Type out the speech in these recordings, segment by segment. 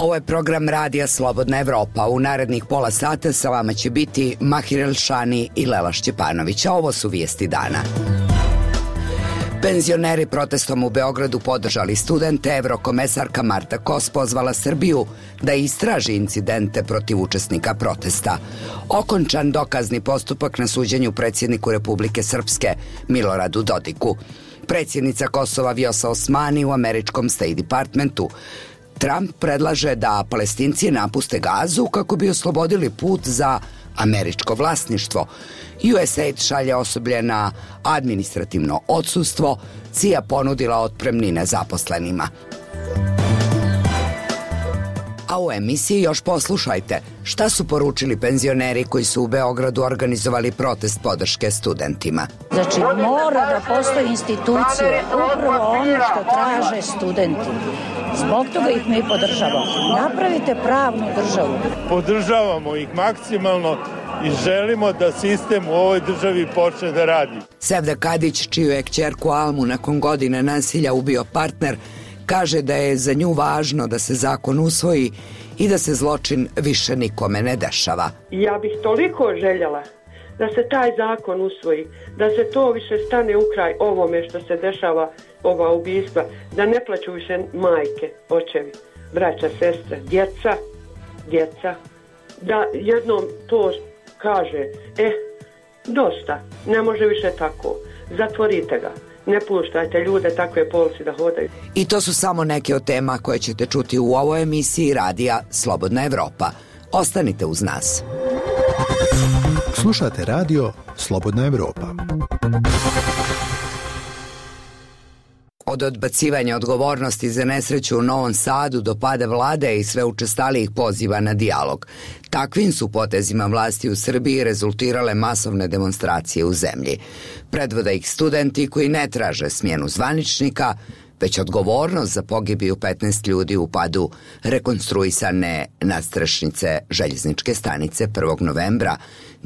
Ovo je program Radija Slobodna Evropa. U narednih pola sata sa vama će biti Mahir Elšani i Lela Šćepanović. A ovo su vijesti dana. Penzioneri protestom u Beogradu podržali studente. Evrokomesarka Marta Kos pozvala Srbiju da istraži incidente protiv učesnika protesta. Okončan dokazni postupak na suđenju predsjedniku Republike Srpske Miloradu Dodiku. Predsjednica Kosova Vjosa Osmani u američkom State Departmentu. Trump predlaže da Palestinci napuste Gazu kako bi oslobodili put za američko vlasništvo. USAID šalje osoblje na administrativno odsustvo. CIA ponudila otpremnine zaposlenima. A u emisiji još poslušajte šta su poručili penzioneri koji su u Beogradu organizovali protest podrške studentima. Znači mora da postoji institucija, upravo ono što traže studenti. Zbog toga ih mi podržavamo. Napravite pravnu državu. Podržavamo ih maksimalno i želimo da sistem u ovoj državi počne da radi. Sevda Kadić, čiju je kćerku Almu nakon godine nasilja ubio partner, kaže da je za nju važno da se zakon usvoji i da se zločin više nikome ne dešava. Ja bih toliko željela da se taj zakon usvoji, da se to više stane u kraj ovome što se dešava, ova ubistva, da ne plaću više majke, očevi, braća, sestre, djeca, da jednom to kaže, dosta, ne može više tako, zatvorite ga. Ne puštajte ljude takve polici da hodaju. I to su samo neke od tema koje ćete čuti u ovoj emisiji Radija Slobodna Evropa. Ostanite uz nas. Slušate Radio Slobodna Evropa. Od odbacivanja odgovornosti za nesreću u Novom Sadu do pada vlade i sve učestalijih poziva na dijalog. Takvim su potezima vlasti u Srbiji rezultirale masovne demonstracije u zemlji. Predvode ih studenti koji ne traže smjenu zvaničnika, već odgovornost za pogibiju 15 ljudi u padu rekonstruisane nadstrešnice željezničke stanice 1. novembra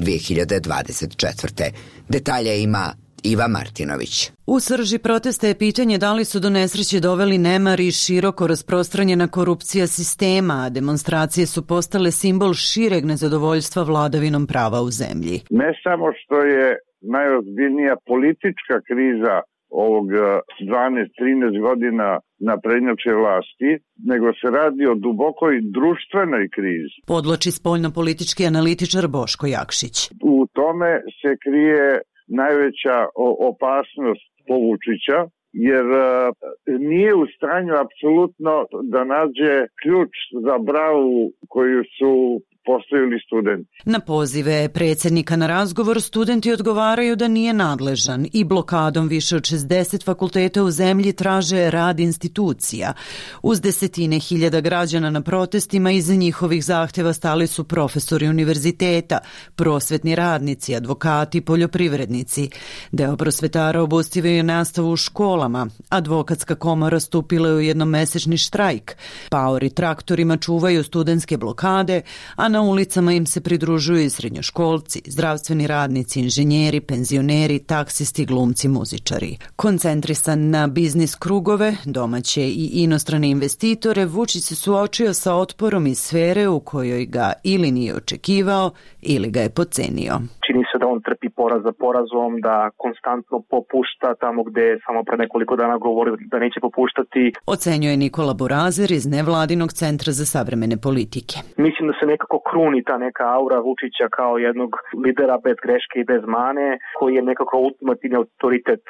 2024. Detalje ima Iva Martinović. U srži protesta je pitanje da li su do nesreće doveli nemar i široko rasprostranjena korupcija sistema, a demonstracije su postale simbol šireg nezadovoljstva vladavinom prava u zemlji. Ne samo što je najozbiljnija politička kriza ovog 12-13 godina naprednjače vlasti, nego se radi o dubokoj društvenoj krizi. Podloči spoljnopolitički analitičar Boško Jakšić. U tome se krije najveća opasnost po Vučića, jer nije u stanju apsolutno da nađe ključ za bravu koju su postavili studenti. Na pozive predsjednika na razgovor studenti odgovaraju da nije nadležan i blokadom više od 60 fakulteta u zemlji traže rad institucija. Uz desetine hiljada građana na protestima iza njihovih zahtjeva stali su profesori univerziteta, prosvetni radnici, advokati, poljoprivrednici. Deo prosvetara obustavio nastavu u školama, advokatska komora stupila je u jednomesečni štrajk, paori traktorima čuvaju studentske blokade, a na ulicama im se pridružuju i srednjoškolci, zdravstveni radnici, inženjeri, penzioneri, taksisti, glumci, muzičari. Koncentrisan na biznis krugove, domaće i inostrane investitore, Vučić se suočio sa otporom iz sfere u kojoj ga ili nije očekivao ili ga je podcenio. Čini se da on trpi poraz za porazom, da konstantno popušta tamo gde je samo pre nekoliko dana govorio da neće popuštati. Ocenjuje Nikola Borazer iz Nevladinog centra za savremene politike. Mislim da se nekako kruni ta neka aura Vučića kao jednog lidera bez greške i bez mane, koji je nekako ultimativni autoritet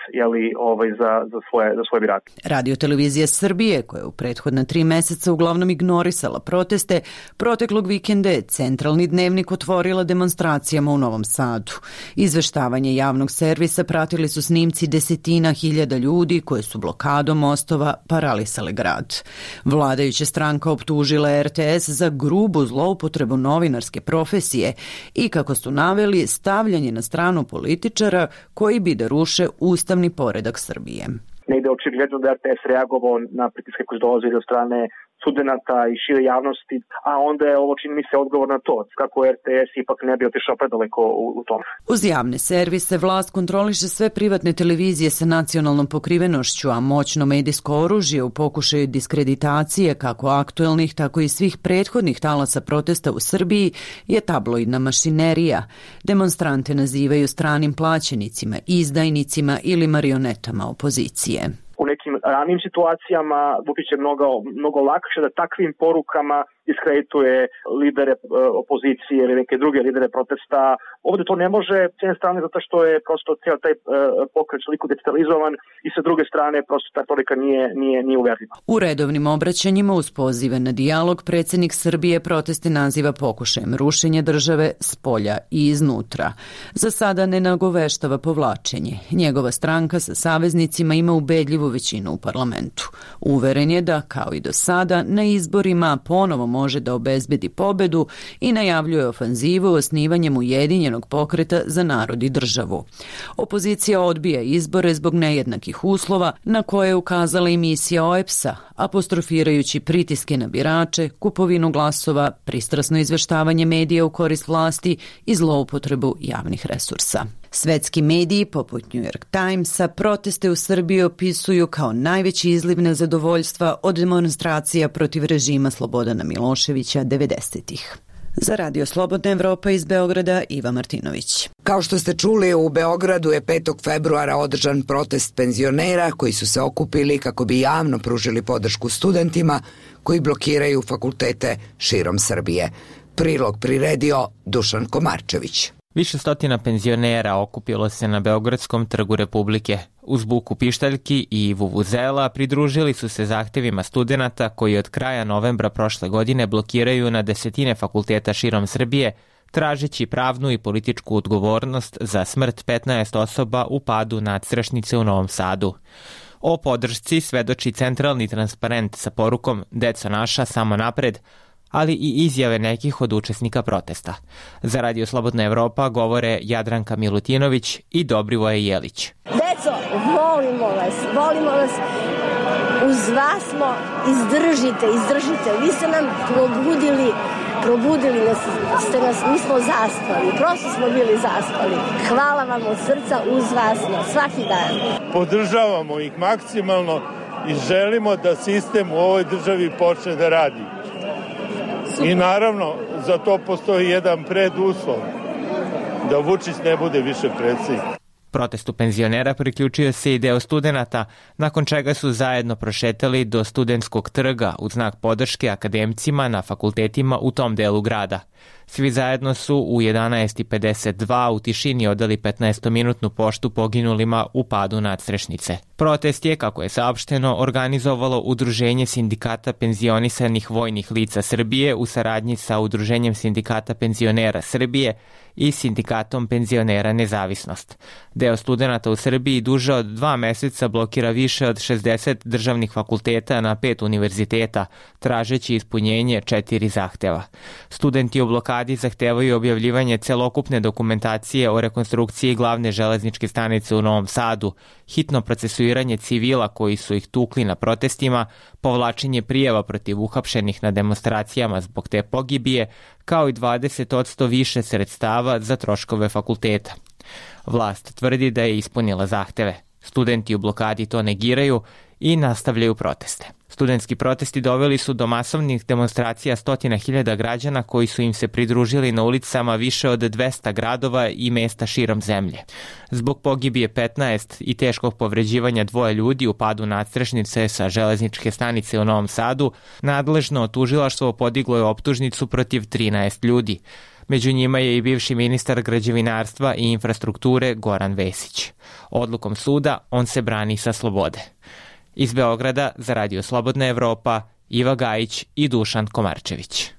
za svoje birate. Radio televizija Srbije, koja je u prethodna 3 meseca uglavnom ignorisala proteste, proteklog vikenda je centralni dnevnik otvorila demonstracijama u Novom Sadu. Izveštavanje javnog servisa pratili su snimci desetina hiljada ljudi koje su blokadom mostova paralisale grad. Vladajuća stranka optužila RTS za grubu zloupotrebu novinarske profesije i, kako su naveli, stavljanje na stranu političara koji bi da ruše ustavni poredak Srbije. Negde očigledno da RTS reagovao na pritiske koji dolaze od strane studenata i šire javnosti, a onda je ovo čini mi se odgovor na to, kako RTS ipak ne bi otišao predaleko u tom. Uz javne servise vlast kontroliše sve privatne televizije sa nacionalnom pokrivenošću, a moćno medijsko oružje u pokušaju diskreditacije kako aktuelnih, tako i svih prethodnih talasa protesta u Srbiji je tabloidna mašinerija. Demonstrante nazivaju stranim plaćenicima, izdajnicima ili marionetama opozicije. U nekim ranijim situacijama Vučić je mnogo lakše da takvim porukama diskredituje lidere opozicije ili neke druge lidere protesta. Ovdje to ne može, s jedne strane zato što je prosto cijel taj pokret toliko digitalizovan i sa druge strane prosto ta porika nije uverljiva. U redovnim obraćanjima uz pozive na dijalog predsjednik Srbije proteste naziva pokušajem rušenja države s polja i iznutra. Za sada ne nagoveštava povlačenje. Njegova stranka sa saveznicima ima ubedljivu većinu u parlamentu. Uveren je da, kao i do sada, na izborima ponovo može da obezbedi pobedu i najavljuje ofanzivu osnivanjem ujedinjenog pokreta za narod i državu. Opozicija odbija izbore zbog nejednakih uslova na koje je ukazala emisija OEPS-a, apostrofirajući pritiske na birače, kupovinu glasova, pristrasno izveštavanje medija u korist vlasti i zloupotrebu javnih resursa. Svetski mediji, poput New York Timesa, proteste u Srbiji opisuju kao najveći izliv nezadovoljstva od demonstracija protiv režima Slobodana Miloševića 90-ih. Za Radio Slobodna Evropa iz Beograda, Iva Martinović. Kao što ste čuli, u Beogradu je 5. februara održan protest penzionera koji su se okupili kako bi javno pružili podršku studentima koji blokiraju fakultete širom Srbije. Prilog priredio Dušan Komarčević. Više stotina penzionera okupilo se na Beogradskom trgu Republike. Uz buku pištaljki i vuvuzela pridružili su se zahtevima studenata koji od kraja novembra prošle godine blokiraju na desetine fakulteta širom Srbije, tražeći pravnu i političku odgovornost za smrt 15 osoba u padu nadstrešnice u Novom Sadu. O podršci svedoči centralni transparent sa porukom "Deco naša, samo napred", ali i izjave nekih od učesnika protesta. Za Radio Slobodna Evropa govore Jadranka Milutinović i Dobrivoje Jelić. Deco, volimo vas, uz vas smo, izdržite. Vi ste nam probudili ste nas, mi smo zaspali, prosto smo bili zaspali. Hvala vam od srca, uz vas smo, svaki dan. Podržavamo ih maksimalno i želimo da sistem u ovoj državi počne da radi. I naravno, za to postoji jedan preduslov, da Vučić ne bude više predsjednik. Protestu penzionera priključio se i deo studenata, nakon čega su zajedno prošetali do Studentskog trga u znak podrške akademcima na fakultetima u tom delu grada. Svi zajedno su u 11:52 u tišini odali 15-minutnu poštu poginulima u padu nadstrešnice. Protest je, kako je saopšteno, organizovalo Udruženje sindikata penzionisanih vojnih lica Srbije u saradnji sa Udruženjem sindikata penzionera Srbije i Sindikatom penzionera Nezavisnost. Deo studenata u Srbiji duže od 2 meseca blokira više od 60 državnih fakulteta na 5 univerziteta, tražeći ispunjenje 4 zahteva. Studenti u blokadi zahtevaju objavljivanje celokupne dokumentacije o rekonstrukciji glavne železničke stanice u Novom Sadu, hitno procesuiranje civila koji su ih tukli na protestima, povlačenje prijava protiv uhapšenih na demonstracijama zbog te pogibije, kao i 20% više sredstava za troškove fakulteta. Vlast tvrdi da je ispunila zahteve. Studenti u blokadi to negiraju i nastavljaju proteste. Studentski protesti doveli su do masovnih demonstracija 100.000 građana koji su im se pridružili na ulicama više od 200 gradova i mesta širom zemlje. Zbog pogibije 15 i teškog povređivanja 2 ljudi u padu nadstrešnice sa železničke stanice u Novom Sadu, nadležno tužilaštvo podiglo je optužnicu protiv 13 ljudi. Među njima je i bivši ministar građevinarstva i infrastrukture Goran Vesić. Odlukom suda on se brani sa slobode. Iz Beograda za Radio Slobodna Evropa, Iva Gajić i Dušan Komarčević.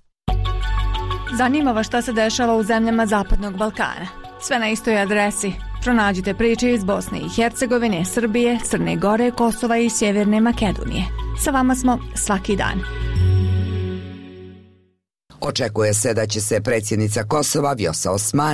Zanima vas šta se dešava u zemljama Zapadnog Balkana? Sve na istoj adresi. Pronađite priče iz Bosne i Hercegovine, Srbije, Crne Gore, Kosova i Sjeverne Makedonije. Sa vama smo svaki dan. Očekuje se da će se predsjednica Kosova Vjosa Osmani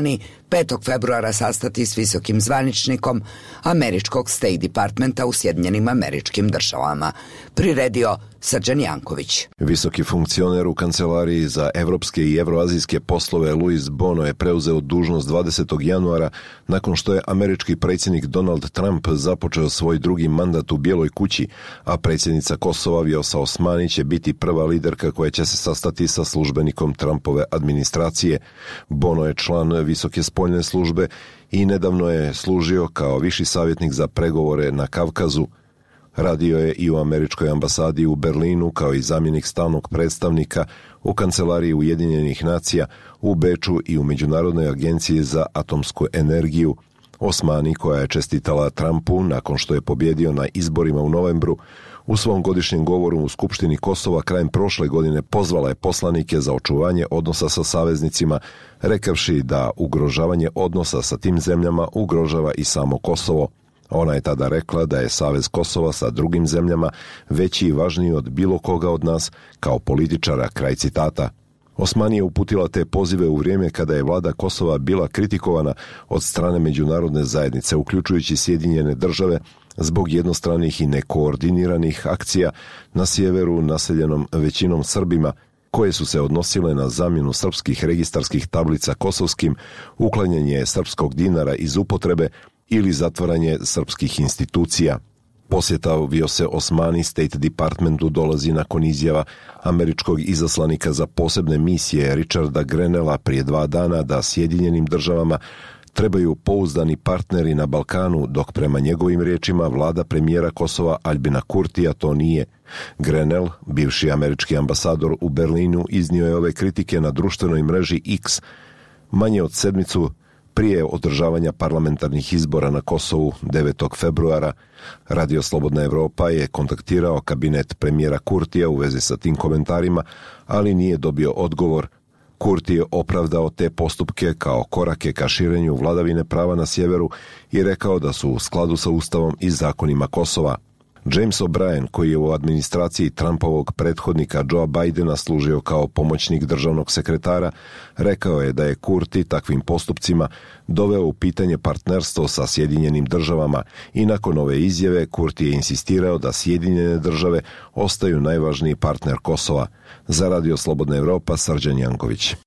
5. februara sastati s visokim zvaničnikom američkog State Departmenta u Sjedinjenim Američkim Državama, priredio Srđan Janković. Visoki funkcioner u kancelariji za evropske i evroazijske poslove Luis Bono je preuzeo dužnost 20. januara nakon što je američki predsjednik Donald Trump započeo svoj drugi mandat u Bijeloj kući, a predsjednica Kosova Vjosa Osmani će biti prva liderka koja će se sastati sa službenikom Trumpove administracije. Bono je član visoke spoljne službe i nedavno je služio kao viši savjetnik za pregovore na Kavkazu. Radio je i u američkoj ambasadi u Berlinu kao i zamjenik stalnog predstavnika u kancelariji Ujedinjenih nacija u Beču i u Međunarodnoj agenciji za atomsku energiju. Osmani, koja je čestitala Trumpu nakon što je pobjedio na izborima u novembru, u svom godišnjem govoru u Skupštini Kosova krajem prošle godine pozvala je poslanike za očuvanje odnosa sa saveznicima, rekavši da ugrožavanje odnosa sa tim zemljama ugrožava i samo Kosovo. Ona je tada rekla da je Savez Kosova sa drugim zemljama veći i važniji od bilo koga od nas kao političara, kraj citata. Osmani je uputila te pozive u vrijeme kada je vlada Kosova bila kritikovana od strane međunarodne zajednice, uključujući Sjedinjene Države, zbog jednostranih i nekoordiniranih akcija na sjeveru naseljenom većinom Srbima, koje su se odnosile na zamjenu srpskih registarskih tablica kosovskim, uklanjanje srpskog dinara iz upotrebe ili zatvaranje srpskih institucija. Posjeta Vjose Osmani State Departmentu dolazi nakon izjava američkog izaslanika za posebne misije Richarda Grenella prije 2 dana da Sjedinjenim Državama trebaju pouzdani partneri na Balkanu, dok prema njegovim riječima vlada premijera Kosova Aljbina Kurtija to nije. Grenell, bivši američki ambasador u Berlinu, iznio je ove kritike na društvenoj mreži X manje od sedmicu prije održavanja parlamentarnih izbora na Kosovu 9. februara. Radio Slobodna Evropa je kontaktirao kabinet premijera Kurtija u vezi sa tim komentarima, ali nije dobio odgovor. Kurti je opravdao te postupke kao korake ka širenju vladavine prava na sjeveru i rekao da su u skladu sa Ustavom i zakonima Kosova. James O'Brien, koji je u administraciji Trumpovog prethodnika Joea Bidena služio kao pomoćnik državnog sekretara, rekao je da je Kurti takvim postupcima doveo u pitanje partnerstvo sa Sjedinjenim Državama i nakon ove izjave Kurti je insistirao da Sjedinjene Države ostaju najvažniji partner Kosova. Za Radio Slobodna Evropa, Srđan Janković.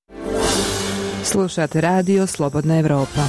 Slušate Radio Slobodna Evropa.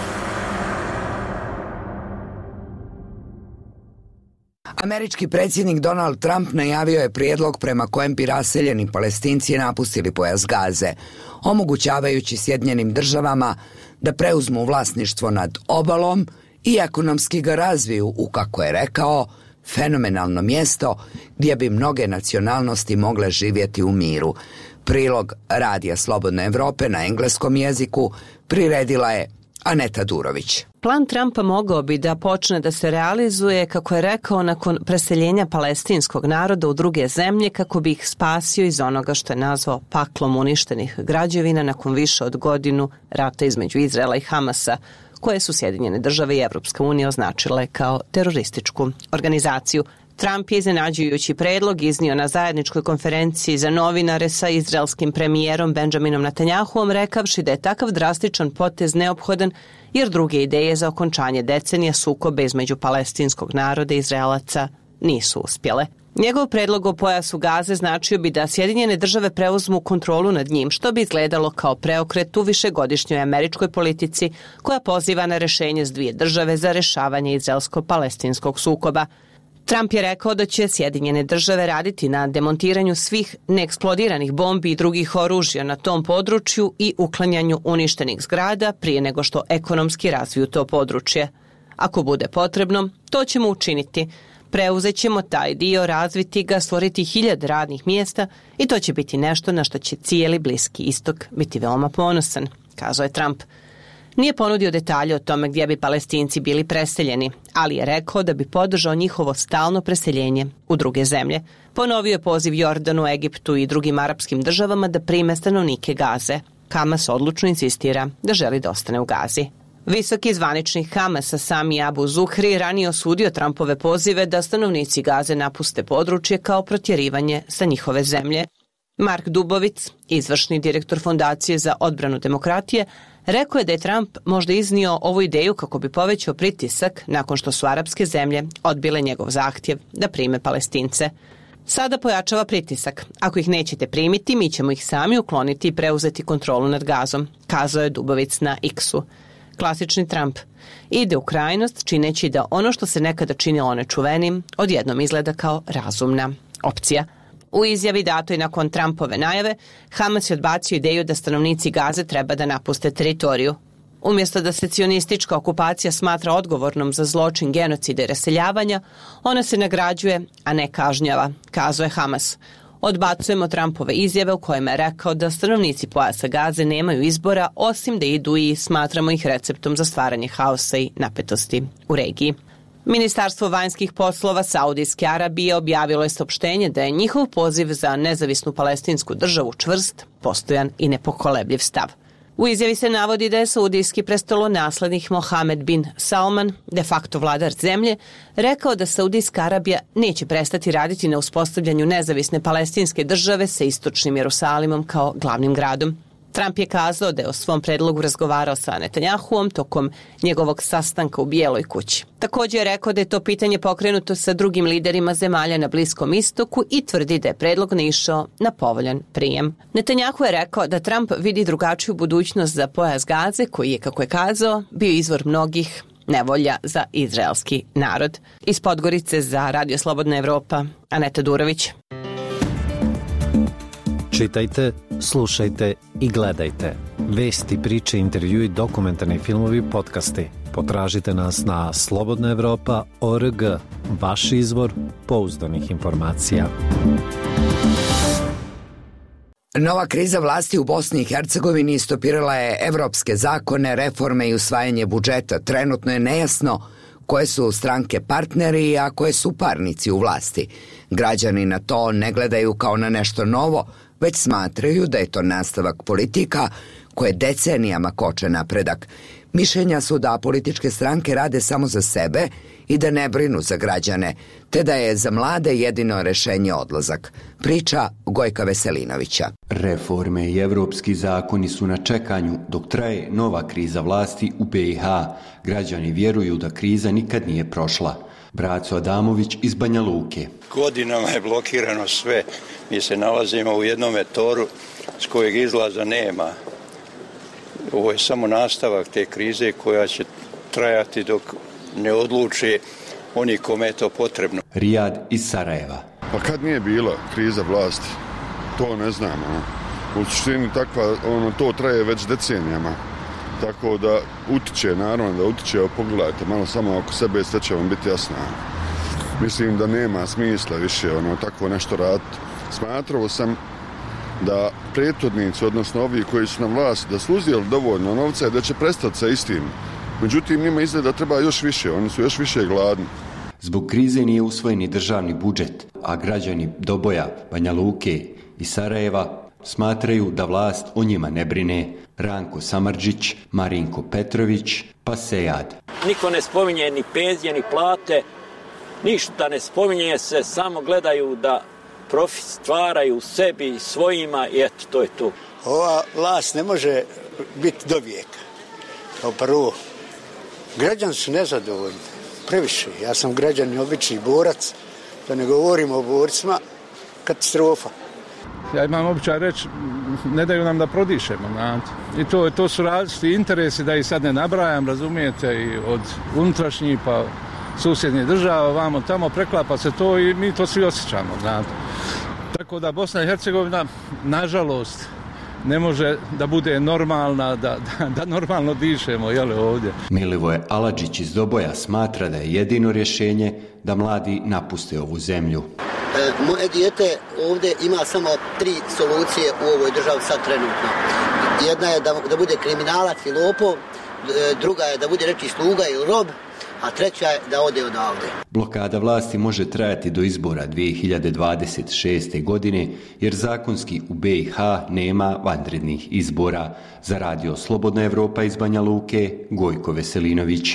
Američki predsjednik Donald Trump najavio je prijedlog prema kojem bi raseljeni Palestinci napustili pojas Gaze, omogućavajući Sjedinjenim Državama da preuzmu vlasništvo nad obalom i ekonomski ga razviju u, kako je rekao, fenomenalno mjesto gdje bi mnoge nacionalnosti mogle živjeti u miru. Prilog Radija Slobodne Evrope na engleskom jeziku priredila je Aneta Durović. Plan Trumpa mogao bi da počne da se realizuje, kako je rekao, nakon preseljenja palestinskog naroda u druge zemlje kako bi ih spasio iz onoga što je nazvao paklom uništenih građevina nakon više od godinu rata između Izraela i Hamasa, koje su Sjedinjene Države i Evropska unija označile kao terorističku organizaciju. Trump je iznenađujući predlog iznio na zajedničkoj konferenciji za novinare sa izraelskim premijerom Benjaminom Netanjahuom, rekavši da je takav drastičan potez neophodan jer druge ideje za okončanje decenija sukobe između palestinskog naroda i Izraelaca nisu uspjele. Njegov predlog o pojasu Gaze značio bi da Sjedinjene Države preuzmu kontrolu nad njim, što bi izgledalo kao preokret u višegodišnjoj američkoj politici koja poziva na rešenje s 2 države za rešavanje izraelsko-palestinskog sukoba. Trump je rekao da će Sjedinjene Države raditi na demontiranju svih neeksplodiranih bombi i drugih oružja na tom području i uklanjanju uništenih zgrada prije nego što ekonomski razviju to područje. Ako bude potrebno, to ćemo učiniti. Preuzet ćemo taj dio, razviti ga, stvoriti 1000 radnih mjesta i to će biti nešto na što će cijeli Bliski istok biti veoma ponosan, kazao je Trump. Nije ponudio detalje o tome gdje bi Palestinci bili preseljeni, ali je rekao da bi podržao njihovo stalno preseljenje u druge zemlje. Ponovio je poziv Jordanu, Egiptu i drugim arapskim državama da prime stanovnike Gaze. Hamas odlučno insistira da želi da ostane u Gazi. Visoki zvaničnik Hamasa Sami Abu Zuhri ranije osudio Trumpove pozive da stanovnici Gaze napuste područje kao protjerivanje sa njihove zemlje. Mark Dubovic, izvršni direktor Fondacije za odbranu demokratije, Rekao je da je Trump možda iznio ovu ideju kako bi povećao pritisak nakon što su arapske zemlje odbile njegov zahtjev da prime Palestince. Sada pojačava pritisak. Ako ih nećete primiti, mi ćemo ih sami ukloniti i preuzeti kontrolu nad Gazom, kazao je Dubovic na X-u. Klasični Trump. Ide u krajnost čineći da ono što se nekada činilo nečuvenim odjednom izgleda kao razumna opcija. U izjavi datoj nakon Trumpove najave, Hamas je odbacio ideju da stanovnici Gaze treba da napuste teritoriju. Umjesto da se cionistička okupacija smatra odgovornom za zločin genocida i raseljavanja, ona se nagrađuje, a ne kažnjava, kazao je Hamas. Odbacujemo Trumpove izjave u kojima je rekao da stanovnici pojasa Gaze nemaju izbora osim da idu i smatramo ih receptom za stvaranje haosa i napetosti u regiji. Ministarstvo vanjskih poslova Saudijske Arabije objavilo je saopštenje da je njihov poziv za nezavisnu palestinsku državu čvrst, postojan i nepokolebljiv stav. U izjavi se navodi da je saudijski prestolonaslednik Mohamed bin Salman, de facto vladar zemlje, rekao da Saudijska Arabija neće prestati raditi na uspostavljanju nezavisne palestinske države sa istočnim Jerusalimom kao glavnim gradom. Trump je kazao da je o svom predlogu razgovarao sa Netanjahuom tokom njegovog sastanka u Bijeloj kući. Također je rekao da je to pitanje pokrenuto sa drugim liderima zemalja na Bliskom istoku i tvrdi da je predlog naišao na povoljan prijem. Netanjahu je rekao da Trump vidi drugačiju budućnost za pojas Gaze, koji je, kako je kazao, bio izvor mnogih nevolja za izraelski narod. Iz Podgorice za Radio Slobodna Evropa, Aneta Durović. Čitajte, slušajte i gledajte. Vesti, priče, intervjui, dokumentarni filmovi, podcasti. Potražite nas na slobodnaevropa.org, vaš izvor pouzdanih informacija. Nova kriza vlasti u Bosni i Hercegovini stopirala je evropske zakone, reforme i usvajanje budžeta. Trenutno je nejasno koje su stranke partneri, a koje su parnici u vlasti. Građani na to ne gledaju kao na nešto novo, već smatraju da je to nastavak politika koje decenijama koče napredak. Mišljenja su da političke stranke rade samo za sebe i da ne brinu za građane, te da je za mlade jedino rešenje odlazak. Priča Gojka Veselinovića. Reforme i evropski zakoni su na čekanju dok traje nova kriza vlasti u BiH. Građani vjeruju da kriza nikad nije prošla. Braco Adamović iz Banja Luke. Godinama je blokirano sve. Mi se nalazimo u jednom toru s kojeg izlaza nema. Ovo je samo nastavak te krize koja će trajati dok ne odluče oni kome je to potrebno. Rijad iz Sarajeva. Pa kad nije bila kriza vlasti, to ne znamo. U suštini to traje već decenijama. Tako da utiče, naravno da utiče, pogledajte malo samo oko sebe, sve će vam biti jasno. Mislim da nema smisla više tako nešto raditi. Smatrao sam da prethodnici, odnosno ovi koji su na vlasti, da su uzeli dovoljno novca i da će prestati sa istim. Međutim, njima izgleda da treba još više, oni su još više gladni. Zbog krize nije usvojen ni državni budžet, a građani Doboja, Banja Luke i Sarajeva smatraju da vlast o njima ne brine. Ranko Samardžić, Marinko Petrović, pa Sejad. Niko ne spominje ni penzije, ni plate, ništa ne spominje se, samo gledaju da profit stvaraju sebi i svojima i eto, to je to. Ova vlast ne može biti do vijeka. Kao prvo, građani su nezadovoljni, previše. Ja sam građanin, obični borac, da ne govorimo o borcima, katastrofa. Ja imam običaj reći, ne daju nam da prodišemo. I to su različiti interesi, da ih sad ne nabrajam, razumijete, i od unutrašnjih pa susjednih država, vamo tamo, preklapa se to i mi to svi osjećamo. Tako da Bosna i Hercegovina, nažalost, ne može da bude normalna, da normalno dišemo ovdje. Milivoje Aladžić iz Doboja smatra da je jedino rješenje da mladi napuste ovu zemlju. Moje dijete ovdje ima samo 3 solucije u ovoj državi sad trenutno. Jedna je da bude kriminalac i lopov, druga je da bude neki sluga ili rob, a treća je da ode odavde. Blokada vlasti može trajati do izbora 2026. godine, jer zakonski u BiH nema vanrednih izbora. Za Radio Slobodna Evropa iz Banja Luke, Gojko Veselinović.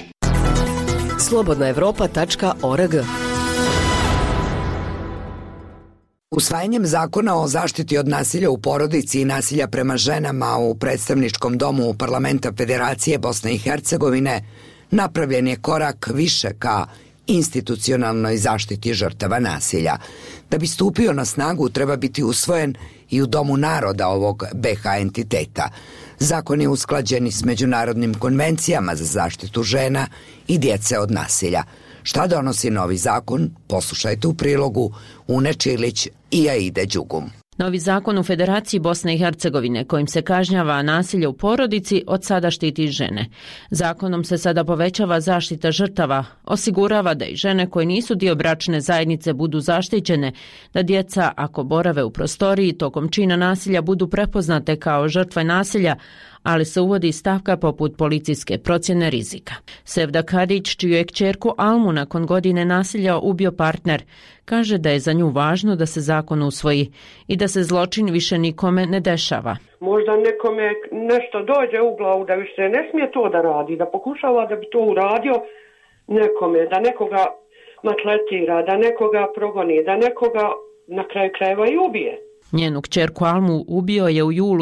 slobodnaevropa.org Usvajanjem zakona o zaštiti od nasilja u porodici i nasilja prema ženama u predstavničkom domu Parlamenta Federacije Bosne i Hercegovine napravljen je korak više ka institucionalnoj zaštiti žrtava nasilja. Da bi stupio na snagu treba biti usvojen i u Domu naroda ovog BiH entiteta. Zakon je usklađen s međunarodnim konvencijama za zaštitu žena i djece od nasilja. Šta donosi novi zakon? Poslušajte u prilogu Une Čilić i Aide Đugum. Novi zakon u Federaciji Bosne i Hercegovine kojim se kažnjava nasilje u porodici od sada štiti žene. Zakonom se sada povećava zaštita žrtava, osigurava da i žene koje nisu dio bračne zajednice budu zaštićene, da djeca ako borave u prostoriji tokom čina nasilja budu prepoznate kao žrtve nasilja, ali se uvodi stavka poput policijske procjene rizika. Sevda Kadić, čiju je kćerku Almu nakon godine nasilja ubio partner, kaže da je za nju važno da se zakon usvoji i da se zločin više nikome ne dešava. Možda nekome nešto dođe u glavu da više ne smije to da radi, da pokušava da bi to uradio nekome, da nekoga matletira, da nekoga progoni, da nekoga na kraju krajeva i ubije. Njenu kćerku Almu ubio je u julu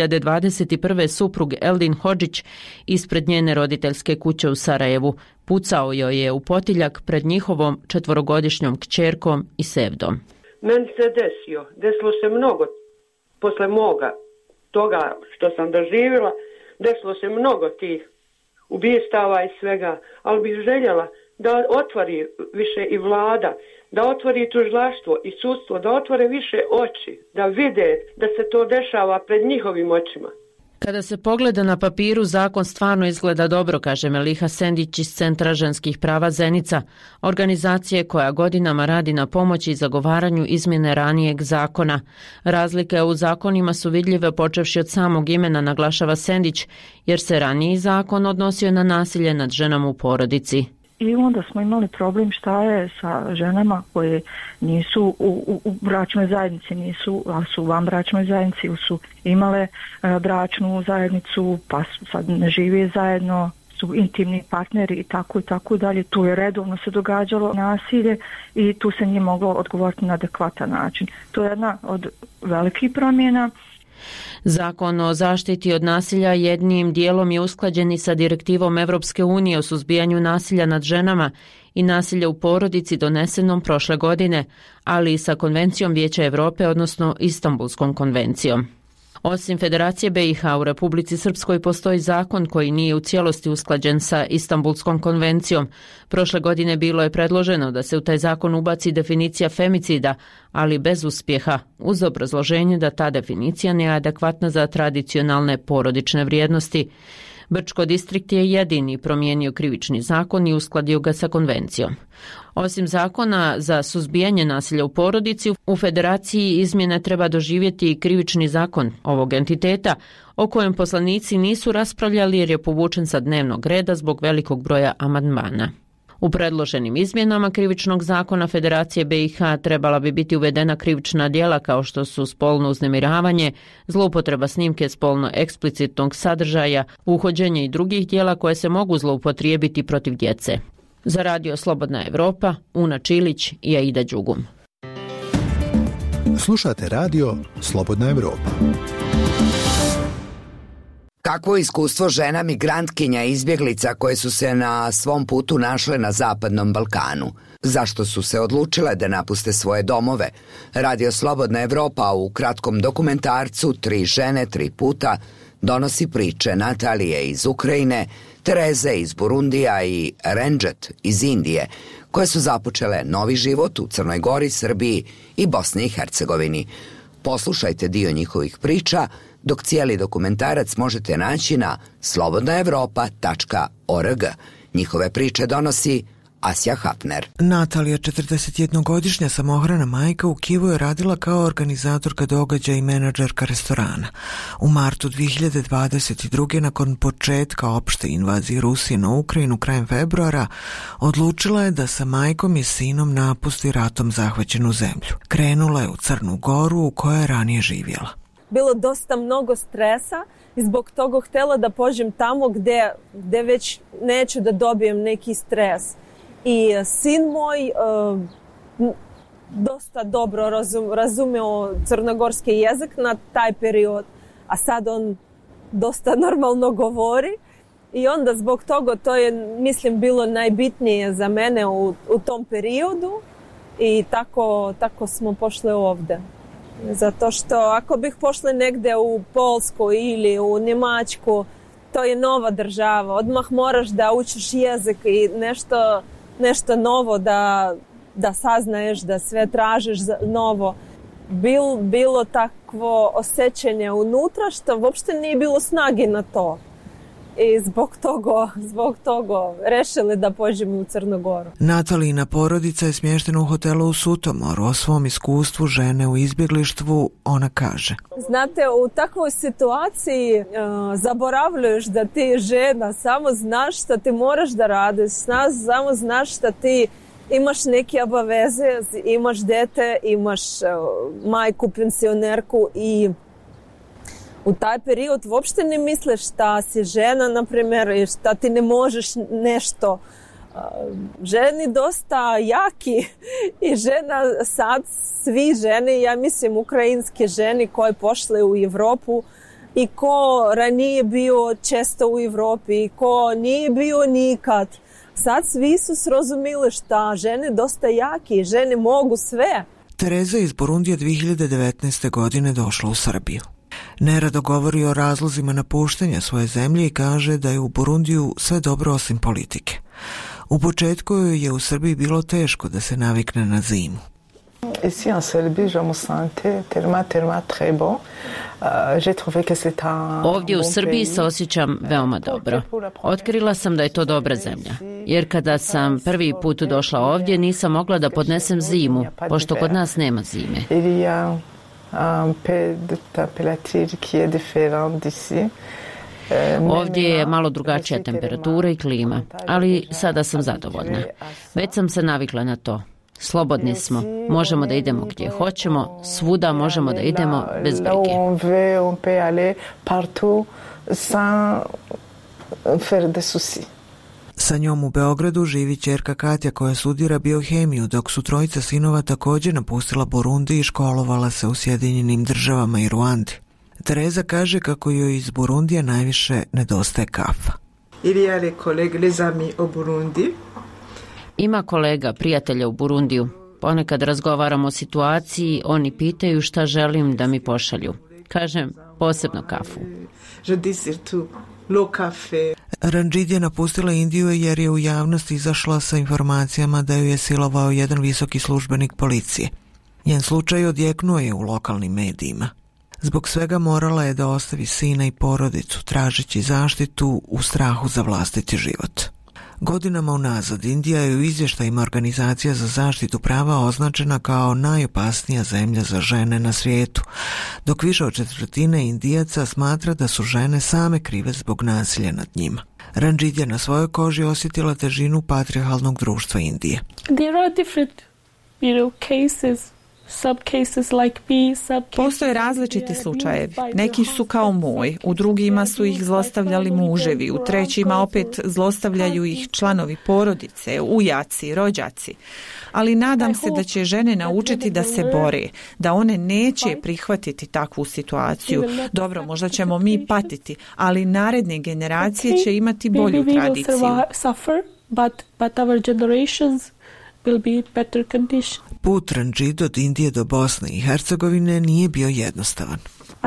2021. suprug Eldin Hodžić ispred njene roditeljske kuće u Sarajevu. Pucao joj je u potiljak pred njihovom 4-godišnjom kćerkom i Sevdom. Meni se desilo se mnogo posle moga toga što sam doživjela, desilo se mnogo tih ubistava i svega, ali bih željela da otvori više i vlada, da otvori tužilaštvo i sudstvo, da otvore više oči, da vide da se to dešava pred njihovim očima. Kada se pogleda na papiru, zakon stvarno izgleda dobro, kaže Meliha Sendić iz Centra ženskih prava Zenica, organizacije koja godinama radi na pomoći i zagovaranju izmjene ranijeg zakona. Razlike u zakonima su vidljive počevši od samog imena, naglašava Sendić, jer se raniji zakon odnosio na nasilje nad ženama u porodici. I onda smo imali problem šta je sa ženama koje nisu u bračnoj zajednici, ali su u vanbračnoj zajednici, su imale bračnu zajednicu, pa sad ne žive zajedno, su intimni partneri i tako dalje. Tu je redovno se događalo nasilje i tu se nije moglo odgovoriti na adekvatan način. To je jedna od velikih promjena. Zakon o zaštiti od nasilja jednim dijelom je usklađen i sa direktivom Evropske unije o suzbijanju nasilja nad ženama i nasilja u porodici donesenom prošle godine, ali i sa Konvencijom Vijeća Europe, odnosno Istanbulskom konvencijom. Osim Federacije BiH u Republici Srpskoj postoji zakon koji nije u cijelosti usklađen sa Istanbulskom konvencijom. Prošle godine bilo je predloženo da se u taj zakon ubaci definicija femicida, ali bez uspjeha, uz obrazloženje da ta definicija nije adekvatna za tradicionalne porodične vrijednosti. Brčko distrikt je jedini promijenio krivični zakon i uskladio ga sa konvencijom. Osim zakona za suzbijanje nasilja u porodici, u Federaciji izmjene treba doživjeti i krivični zakon ovog entiteta, o kojem poslanici nisu raspravljali jer je povučen sa dnevnog reda zbog velikog broja amandmana. U predloženim izmjenama krivičnog zakona Federacije BiH trebala bi biti uvedena krivična djela kao što su spolno uznemiravanje, zloupotreba snimke spolno eksplicitnog sadržaja, uhođenje i drugih djela koje se mogu zloupotrijebiti protiv djece. Za Radio Slobodna Evropa, Una Čilić i Aida Đugum. Slušate Radio Slobodna Evropa. Kakvo iskustvo žena migrantkinja i izbjeglica koje su se na svom putu našle na Zapadnom Balkanu? Zašto su se odlučile da napuste svoje domove? Radio Slobodna Evropa u kratkom dokumentarcu 3 žene, 3 puta donosi priče Natalije iz Ukrajine, Tereze iz Burundija i Renđet iz Indije, koje su započele novi život u Crnoj Gori, Srbiji i Bosni i Hercegovini. Poslušajte dio njihovih priča, dok cijeli dokumentarac možete naći na slobodnaevropa.org. Njihove priče donosi Asja Hapner. Natalija, 41-godišnja samohrana majka, u Kijevu je radila kao organizatorka događaja i menadžerka restorana. U martu 2022. nakon početka opšte invazije Rusije na Ukrajinu krajem februara, odlučila je da sa majkom i sinom napusti ratom zahvaćenu zemlju. Krenula je u Crnu Goru u kojoj je ranije živjela. Bilo dosta mnogo stresa i zbog toga htjela da pođem tamo gdje već neću da dobijem neki stres. I sin moj dosta dobro razumeo crnogorski jezik na taj period, a sad on dosta normalno govori. I onda zbog toga to je, mislim, bilo najbitnije za mene u tom periodu i tako smo pošli ovdje. Zato što ako bih pošli negdje u Polsku ili u Njemačku, to je nova država. Odmah moraš da učiš jezik i nešto novo da saznaješ, da sve tražiš novo. Bilo takvo osjećanje unutra što uopšte nije bilo snage na to. I zbog toga rešili da pođemo u Crnogoru. Natalina porodica je smještena u hotelu u Sutomoru. O svom iskustvu žene u izbjeglištvu ona kaže: Znate, u takvoj situaciji zaboravljaš da ti žena, samo znaš šta ti moraš da radiš, samo znaš šta ti imaš neke obaveze, imaš dete, imaš majku, pensionerku i u taj period uopšte ne misliš šta si žena, na primjer, i šta ti ne možeš nešto. Ženi dosta jaki i žena sad, svi žene, ja mislim ukrajinske žene koje pošle u Evropu i ko ranije bio često u Evropi i ko nije bio nikad. Sad svi su srozumili šta žene dosta jaki, žene mogu sve. Tereza iz Burundija 2019. godine došla u Srbiju. Nerado govori o razlozima napuštanja svoje zemlje i kaže da je u Burundiju sve dobro osim politike. U početku je u Srbiji bilo teško da se navikne na zimu. Ici en Serbie, je me sentais tellement très bon. J'ai trouvé que c'est un Ovdje u Srbiji se osjećam veoma dobro. Otkrila sam da je to dobra zemlja. Jer kada sam prvi put došla ovdje, nisam mogla da podnesem zimu, pošto kod nas nema zime. Un peu de température qui est différente d'ici. Ovdje je malo drugačija temperatura i klima, ali sada sam zadovoljna. Već sam se navikla na to. Slobodni smo, možemo da idemo gdje hoćemo, svuda možemo da idemo bez brige. On peut aller partout sans faire des soucis. Sa njom u Beogradu živi ćerka Katja koja studira biohemiju, dok su trojica sinova također napustila Burundi i školovala se u Sjedinjenim Državama i Ruandi. Tereza kaže kako joj iz Burundija najviše nedostaje kafa. Ima kolega, prijatelja u Burundiju. Ponekad razgovaramo o situaciji, oni pitaju šta želim da mi pošalju. Kažem, posebno kafu. Ranjit je napustila Indiju jer je u javnosti izašla sa informacijama da ju je silovao jedan visoki službenik policije. Njen slučaj odjeknuo je u lokalnim medijima. Zbog svega morala je da ostavi sina i porodicu, tražeći zaštitu u strahu za vlastiti život. Godinama unazad Indija je u izvještajima Organizacija za zaštitu prava označena kao najopasnija zemlja za žene na svijetu, dok više od 1/4 Indijaca smatra da su žene same krive zbog nasilja nad njima. Ranjit je na svojoj koži osjetila težinu patrijarhalnog društva Indije. There are different, cases. Postoje različiti slučajevi. Neki su kao moj, u drugima su ih zlostavljali muževi, u trećima opet zlostavljaju ih članovi porodice, ujaci, rođaci. Ali nadam se da će žene naučiti da se bore, da one neće prihvatiti takvu situaciju. Dobro, možda ćemo mi patiti, ali naredne generacije će imati bolju tradiciju. Put Ranjit od Indije do Bosne i Hercegovine nije bio jednostavan.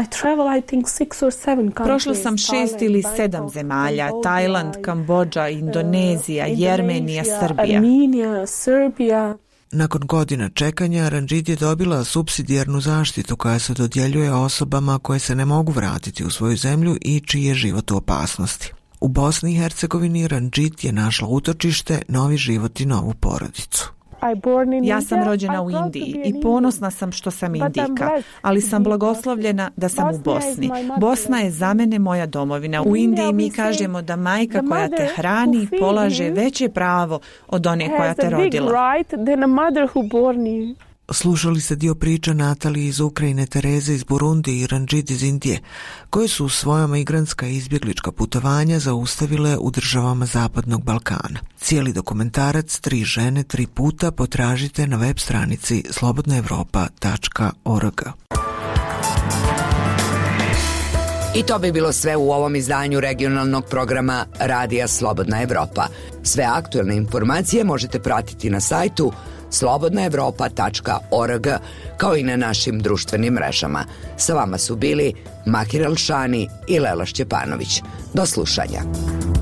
Prošla sam 6 ili 7 zemalja, Tajland, Kambodža, Indonezija, Jermenija, Srbija. Nakon godina čekanja, Ranjit je dobila supsidijarnu zaštitu koja se dodjeljuje osobama koje se ne mogu vratiti u svoju zemlju i čiji je život u opasnosti. U Bosni i Hercegovini Ranjit je našla utočište, novi život i novu porodicu. Ja sam rođena u Indiji i ponosna sam što sam Indijka, ali sam blagoslovljena da sam u Bosni. Bosna je za mene moja domovina. U Indiji mi kažemo da majka koja te hrani polaže veće pravo od one koja te rodila. slušali se dio priča Natalije iz Ukrajine, Tereze iz Burundi i Ranđid iz Indije, koje su svoja migrantska i izbjeglička putovanja zaustavile u državama Zapadnog Balkana. Cijeli dokumentarac 3 žene, 3 puta potražite na web stranici slobodnaevropa.org. I to bi bilo sve u ovom izdanju regionalnog programa Radija Slobodna Evropa. Sve aktuelne informacije možete pratiti na sajtu slobodnaevropa.org, kao i na našim društvenim mrežama. Sa vama su bili Mahir Alšani i Lela Šćepanović. Do slušanja.